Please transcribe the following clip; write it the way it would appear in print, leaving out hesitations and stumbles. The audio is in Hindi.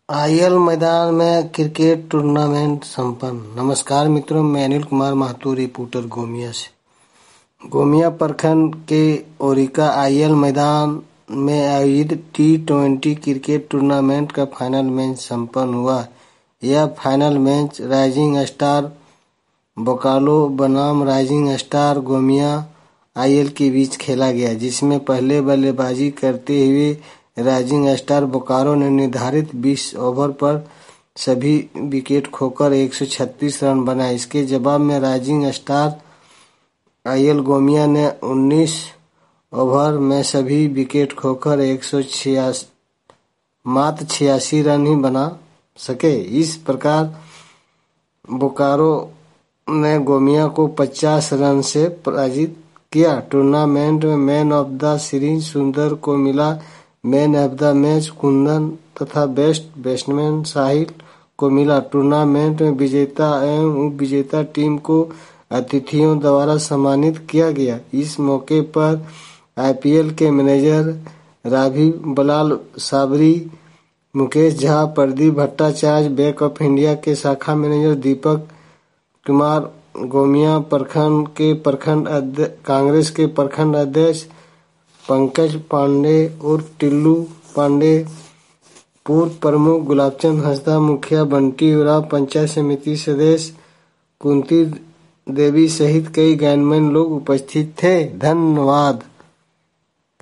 आईएल मैदान में क्रिकेट टूर्नामेंट संपन्न। नमस्कार मित्रों, मैं अनिल कुमार महतो, रिपोर्टर गोमिया से। गोमिया प्रखंड के ओरिका आईएल मैदान में आयोजित T20 क्रिकेट टूर्नामेंट का फाइनल मैच संपन्न हुआ। यह final match rising star Bokaro बनाम राइजिंग स्टार गोमिया आईएल के बीच खेला गया, जिसमें पहले बल्लेबाजी करते हुए राइजिंग स्टार बोकारो ने निर्धारित 20 ओवर पर सभी विकेट खोकर 136 रन बनाए। इसके जवाब में राइजिंग स्टार आईएल गोमिया ने 19 ओवर में सभी विकेट खोकर मात्र 86 रन ही बना सके। इस प्रकार बोकारो ने गोमिया को 50 रन से पराजित किया। टूर्नामेंट में man of the series Sundar को मिला। Man of the match Kundan तथा बेस्ट बैट्समैन साहिल को मिला। टूर्नामेंट में विजेता एवं उप विजेता टीम को अतिथियों द्वारा सम्मानित किया गया। इस मौके पर आईपीएल के manager Ravi Balal Sabri, Mukesh Jha, Pradeep Bhattacharya, bank of India के शाखा मैनेजर दीपक कुमार, गोमिया प्रखंड के कांग्रेस के प्रखंड अध्यक्ष पंकज पांडे उर्फ टिल्लू पांडे, पूर्व प्रमुख गुलाबचंद हंसदा, मुखिया बंटी उराव, पंचायत समिति सदस्य कुंती देवी सहित कई गणमान्य लोग उपस्थित थे। धन्यवाद।